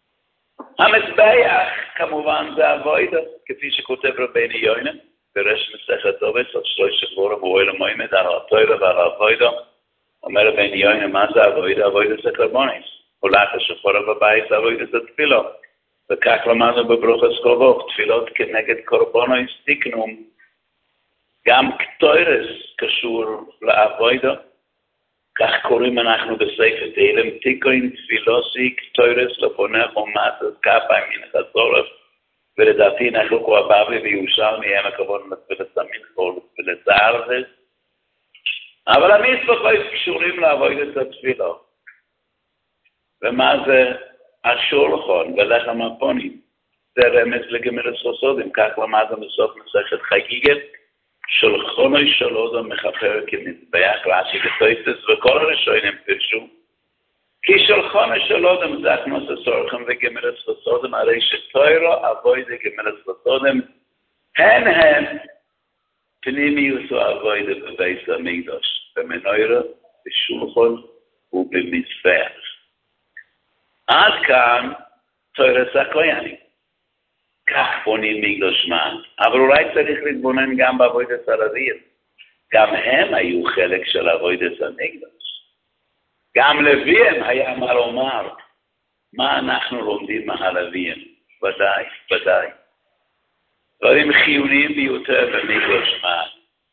המזבח כמובן זה עבודה, כפי שכותב רבנו יונה, ברש מסכת טובס, על שלוש שבורים ואוהל המועמד, על התורה ועל העבודה. אומר רבנו יונה, מה זה עבודה? עבודה זה קרבונס. הולך השחורה בבית, עבודה זה תפילות. וכך למדנו בברוכס קרבוך, תפילות כנגד קורבנוס תיקנום. גם קטוירס קשור לעבודה. כך קוראים אנחנו בספר תהילים, תיקון תפילוסי קטוירס לפונך ומטס כפיים מן החצורף. ולדעתי אנחנו כמו הבבלי וירושלמי הם הכבוד ולסמין כל ולזערז. אבל המצוות קשורים לעבודת התפילות. ומה זה השולחן ולחם הפונים? זה רמז לגמלת סוסודים, כך למדנו בסוף מסכת חגיגת, שולחנו של אדם מכפר כמזבח, רש"י וטויטס וכל הראשונים פירשו, כי שולחנו של אדם זה הכנוס הסורכם וגמלת סוסודים, הרי שתוירו עבודה גמלת סוסודים, הם פנימיוס עבודה בבית המקדש, במנורה, בשולחן ובמזבח. עד כאן תורת הכהנים. כך בונים מקדש מעט. אבל אולי צריך להתבונן גם בעבודת הלוויים. גם הם היו חלק של עבודת המקדש. גם לוויים היה מה לומר. מה אנחנו לומדים מהלוויים? ודאי, ודאי. דברים חיוניים ביותר במקדש מעט.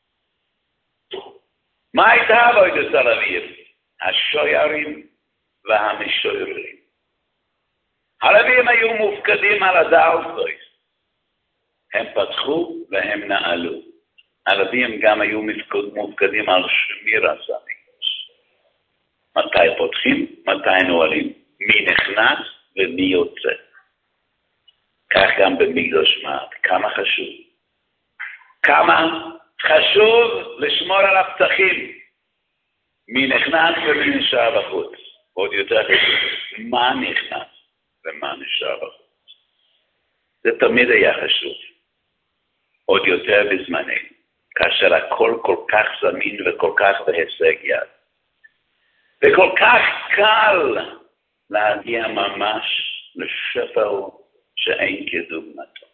מה הייתה עבודת הלוויים? השוירים והמשוררים. הלוויים היו מופקדים על הדאוסויס. הם פתחו והם נעלו. הלוויים גם היו מופקדים על שמירת המקדש. מתי פותחים? מתי נועלים? מי נכנס ומי יוצא. כך גם במקדש מעט. כמה חשוב. כמה חשוב לשמור על הפתחים. מי נכנס ומי נשאר בחוץ. עוד יותר חשוב. מה נכנס? ומה נשאר בחוץ. זה תמיד היה חשוב. עוד יותר בזמננו, כאשר הכל כל כך זמין וכל כך בהישג יד. וכל כך קל להגיע ממש לשפע שאין כדוגמתו.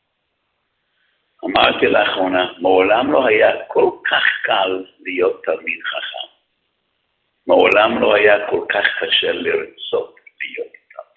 אמרתי לאחרונה, מעולם לא היה כל כך קל להיות תלמיד חכם. מעולם לא היה כל כך קשה לרצות להיות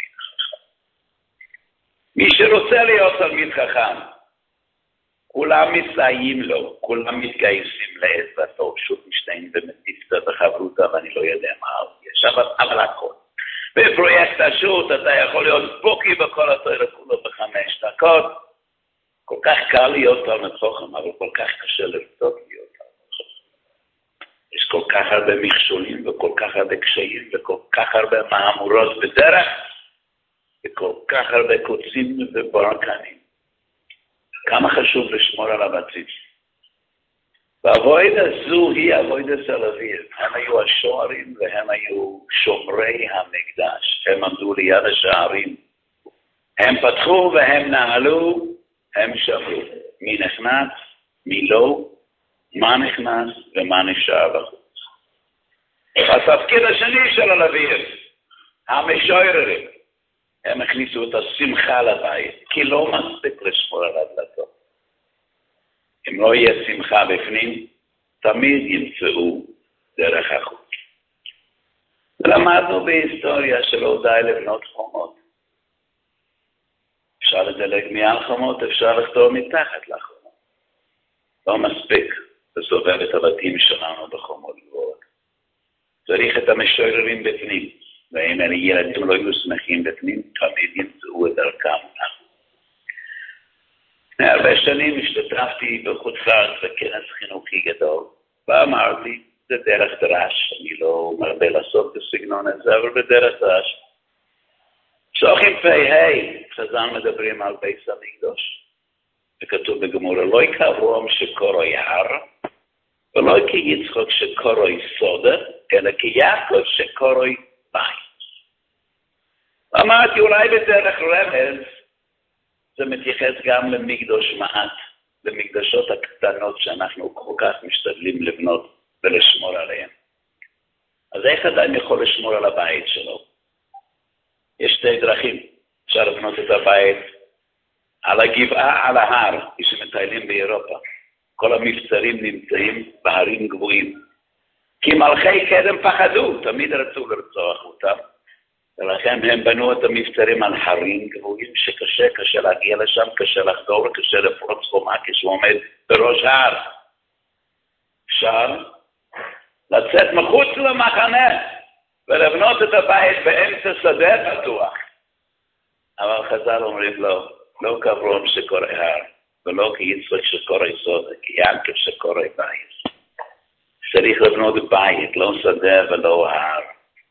מי שרוצה להיות תלמיד חכם, כולם מסייעים לו, כולם מתגייסים לעזרתו, שוטנשטיין ומטיפתא וחברותה, ואני לא יודע מה יש, אבל הכל. בפרויקט השוט אתה יכול להיות בוקי בכל התואר כולו ב5 דקות. כל כך קל להיות תלמיד חכם, אבל כל כך קשה לרצות להיות תלמיד חכם. יש כל כך הרבה מכשולים וכל כך הרבה קשיים וכל כך הרבה מהמורות בדרך, וכל כך הרבה קוצים וברקנים. כמה חשוב לשמור על הבציץ. והעבודה הזו היא עבודת הלוויים. הם היו השוערים והם היו שומרי המקדש. הם עמדו ליד השערים. הם פתחו והם נעלו, הם שמרו. מי נכנס, מי לא, מה נכנס ומה נשאר בחוץ. התפקיד השני של הלוויים, המשוררים. הם הכניסו את השמחה לבית, כי לא מספיק לשמור על הדלתות. אם לא יהיה שמחה בפנים, תמיד ימצאו דרך החוץ. למדנו בהיסטוריה שלא די לבנות חומות. אפשר לדלג מעל חומות, אפשר לחתור מתחת לחומות. לא מספיק לסובב את הבתים שלנו בחומות גבוהות. צריך את המשוררים בפנים, ואם אלה ילדים לא יהיו שמחים בפנים, תמיד ימצאו את דרכם. לפני הרבה שנים השתתפתי בחוץ לארץ בכנס חינוכי גדול, ואמרתי, זה דרך דרש, אני לא מרבה לעשות בסגנון הזה, אבל בדרך דרש. פסוחים פ"ה, חז"ל מדברים על בית המקדש. וכתוב בגמרא, לא יקרום שקורוי הר, ולא כיצחק שקורוי סודה, אלא כיעקב שקורוי בית. אמרתי, אולי בדרך רמז, זה מתייחס גם למקדש מעט, למקדשות הקטנות שאנחנו כל כך משתדלים לבנות ולשמור עליהן. אז איך אדם יכול לשמור על הבית שלו? יש שתי דרכים. אפשר לבנות את הבית על הגבעה, על ההר, כשמטיילים באירופה. כל המבצרים נמצאים בהרים גבוהים. כי מלכי קדם פחדו, תמיד רצו לרצוח אותם. ולכן הם בנו את המבצרים על הרים גבוהים שקשה להגיע לשם, קשה לחדור, קשה לפרוץ חומה כשהוא עומד בראש ההר. אפשר לצאת מחוץ למחנה ולבנות את הבית באמצע שדה פתוח. אבל חז"ל אומרים לא כברום שקורא הר, ולא כיצחק שקורא סודה, כיעקב שקורא בית. צריך לבנות בית, לא שדה ולא הר.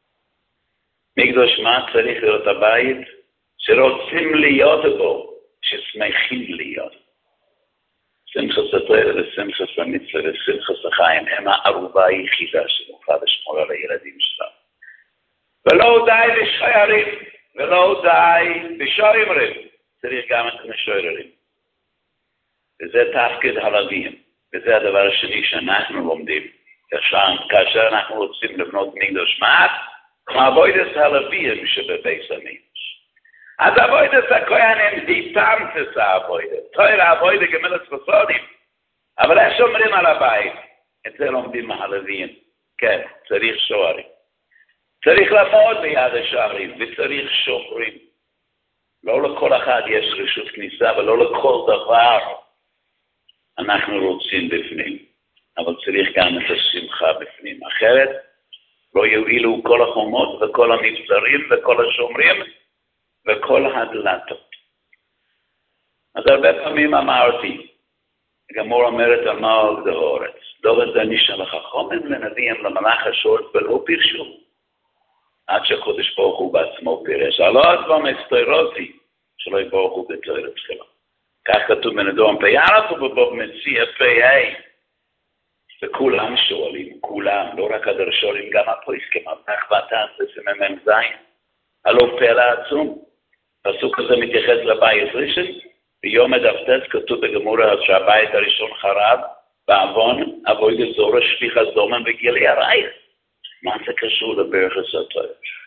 מקדש מה צריך להיות הבית? שרוצים להיות בו, ששמחים להיות. שמחת התורה ושמחת המצווה ושמחת החיים הם הערובה היחידה שנוכל לשמור על הילדים שלנו. ולא די בשיירים, ולא די בשיירים, צריך גם את המשוררים. וזה תפקיד הלוויים, וזה הדבר השני שאנחנו לומדים. כאשר אנחנו רוצים לבנות מקדש מעט, מעבודת הלוויים שבבית המקדש. אז עבודת הכהנים היא תמצת העבודת. תויר העבודת גמלת חסונים. אבל איך שומרים על הבית? את זה לומדים מהלוויים. כן, צריך שוערים. צריך לעמוד ביד השערים, וצריך שומרים. לא לכל אחד יש רשות כניסה, ולא לכל דבר אנחנו רוצים בפנים. אבל צריך גם את השמחה בפנים. אחרת, לא יועילו כל החומות וכל המבצרים וכל השומרים וכל הדלתות. אז הרבה פעמים אמרתי, גמור אומרת על מה עובד האורץ, לא רזני של החכמים לנביאים למלאך השורץ ולא פירשו, עד שהקדוש ברוך הוא בעצמו פירש. הלא אז במסתירותי שלא יברוך הוא בתורת שלו. כך כתוב בנדום פ"א ובבוב מציע פ"ה. וכולם שואלים, כולם, לא רק הדרשולים, גם הפויסקים, המח ועתן, בסמ"ם ז', הלא פלא עצום. הפסוק הזה מתייחס לבית ראשון, ביום הדפתס כתוב בגמורה שהבית הראשון חרב, בעוון, עבודת זורע, שפיכת דומן וגילי הרייך. מה זה קשור לברכת התורה?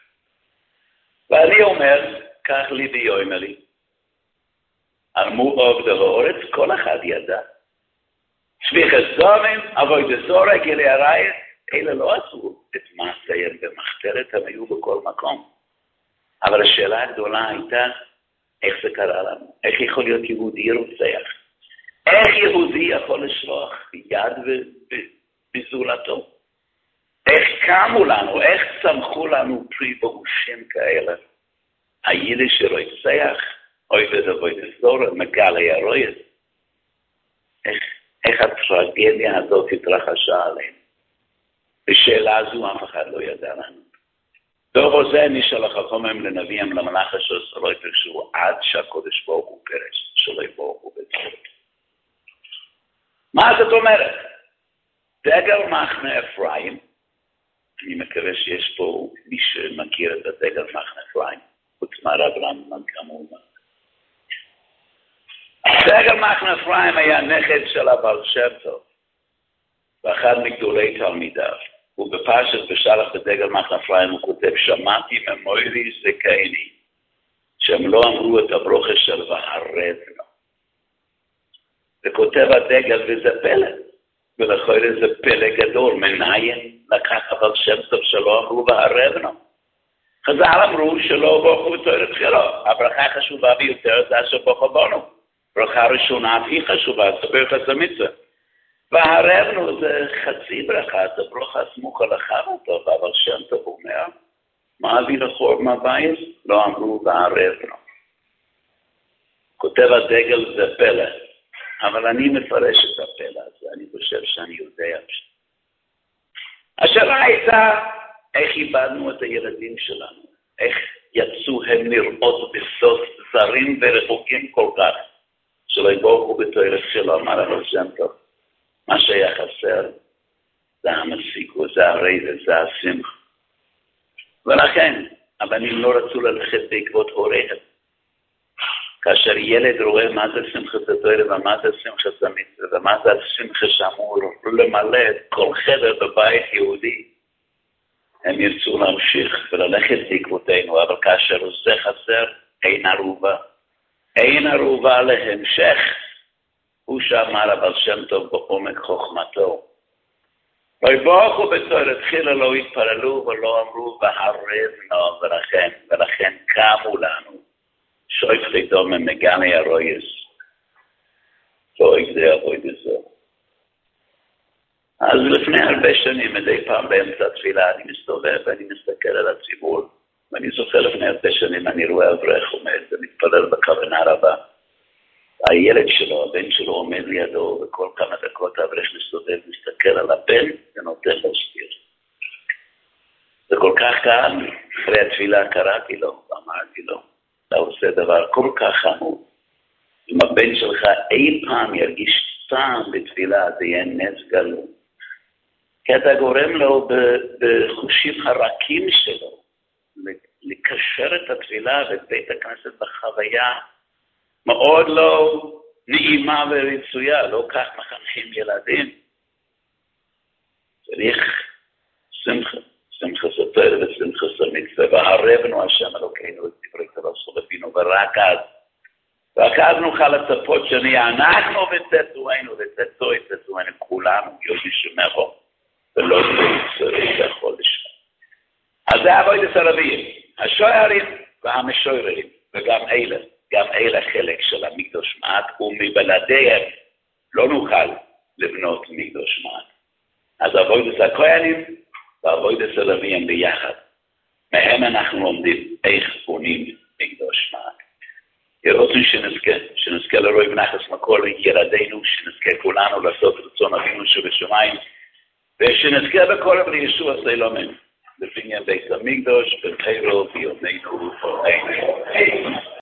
ואני אומר, כך לי ויאמר לי, עלמו עובד האורץ, כל אחד ידע. שפיכת דומן, עבודת זורע, גילי הרייך, אלה לא עשו את מעשיהם במחתרת, הם היו בכל מקום. אבל השאלה הגדולה הייתה, איך זה קרה לנו? איך יכול להיות יהודי רוצח? איך יהודי יכול לשלוח יד בזולתו? איך קמו לנו? איך צמחו לנו פרי באושים כאלה? היידיש שרוצח, אוהבת עבודת זורע, מגלי הרויס. איך הטרגדיה הזאת התרחשה עליהם? בשאלה הזו אף אחד לא ידע לנו. דור זה נשאל החכמים לנביאים למלאך אשר שלא יפרשו עד שהקודש ברוך הוא פרש, שלא יברוך הוא בצורת. מה זאת אומרת? דגל מחנה אפרים, אני מקווה שיש פה מי שמכיר את הדגל מחנה אפרים, חוץ מהרב רמב"ם כמובן. דגל מחנה אפרים היה נכד של הבעל שם טוב, ואחד מגדולי תלמידיו. ובפרשת בשלח בדגל מחנה אפרים הוא כותב, שמעתי ממוירי זקני, שהם לא אמרו את הברוכה של והרבנו. וכותב הדגל וזה פלא. ולכן זה פלא גדול, מניין לקח אבל שם טוב שלא אמרו והרבנו. חז"ל אמרו שלא ברכו בתורה תחילה. הברכה חשובה ביותר זה אשר ברכו בנו. ברכה ראשונה היא חשובה, זה ברכת המצווה. והרבנו זה חצי ברכה, זה ברכה סמוכה לחנוכה, אבל שם טוב אומר, מה הביא לחור מהבית? לא אמרו והרבנו. כותב הדגל זה פלא, אבל אני מפרש את הפלא הזה, אני חושב שאני יודע. השאלה הייתה, איך איבדנו את הילדים שלנו? איך יצאו הם לראות בסוף זרים ורחוקים כל כך, שלא יבורכו בתורת שלו, אמר אבל שם טוב. מה שהיה חסר, זה המסיקו, זה הרייזה, זה השמח. ולכן, הבנים לא רצו ללכת בעקבות הוריהם. כאשר ילד רואה מה זה שמחת התורה ומה זה שמחת המצווה ומה זה השמחה שאמור למלא את כל חדר בבית יהודי, הם ירצו להמשיך וללכת בעקבותינו, אבל כאשר זה חסר, אין ערובה. אין ערובה להמשך. הוא שאמר אבל שם טוב בעומק חוכמתו. לא יבורכו בתורה תחילה, לא התפללו ולא אמרו והרבנו, ולכן קמו לנו. שויפטי דומה מגני הרויס. לא יגדי אבוי דזו. אז לפני הרבה שנים, מדי פעם באמצע התפילה, אני מסתובב ואני מסתכל על הציבור, ואני זוכר לפני הרבה שנים, אני רואה אברך עומד ומתפלל בכוונה רבה. הילד שלו, הבן שלו עומד לידו, וכל כמה דקות האברך מסתובב, מסתכל על הבן ונותן לו סתיר. זה כל כך קל, אחרי התפילה קראתי לו, ואמרתי לו, אתה עושה דבר כל כך חמור. אם הבן שלך אי פעם ירגיש טעם בתפילה, זה יהיה נס גלוי. כי אתה גורם לו בחושים הרכים שלו, לקשר את התפילה ואת בית הכנסת בחוויה מאוד לא נעימה ורצויה, לא כך מחנכים ילדים. צריך שמחה סתר ושמחה סמצווה, והרבנו השם אלוקינו את דברי תורה סולפינו, ורק אז נוכל לצפות אנחנו ותצואינו, ותצואינו כולנו, יושבי שמחו, ולא צריך יכול לשמוע. אז זה עבודת הרבים, השוערים והמשוררים, וגם אלה חלק של המקדוש מעט, ומבלעדיהם לא נוכל לבנות מקדוש מעט. אז עבודת הכהנים ועבודת הלוויים ביחד. מהם אנחנו לומדים איך בונים מקדוש מעט. רוצים שנזכה לרואי בנחס מכל ילדינו, שנזכה כולנו לעשות רצון אבינו שבשמיים, ושנזכה בכל בני ישוע סלומן, לפי בית המקדוש, במהרה בימינו.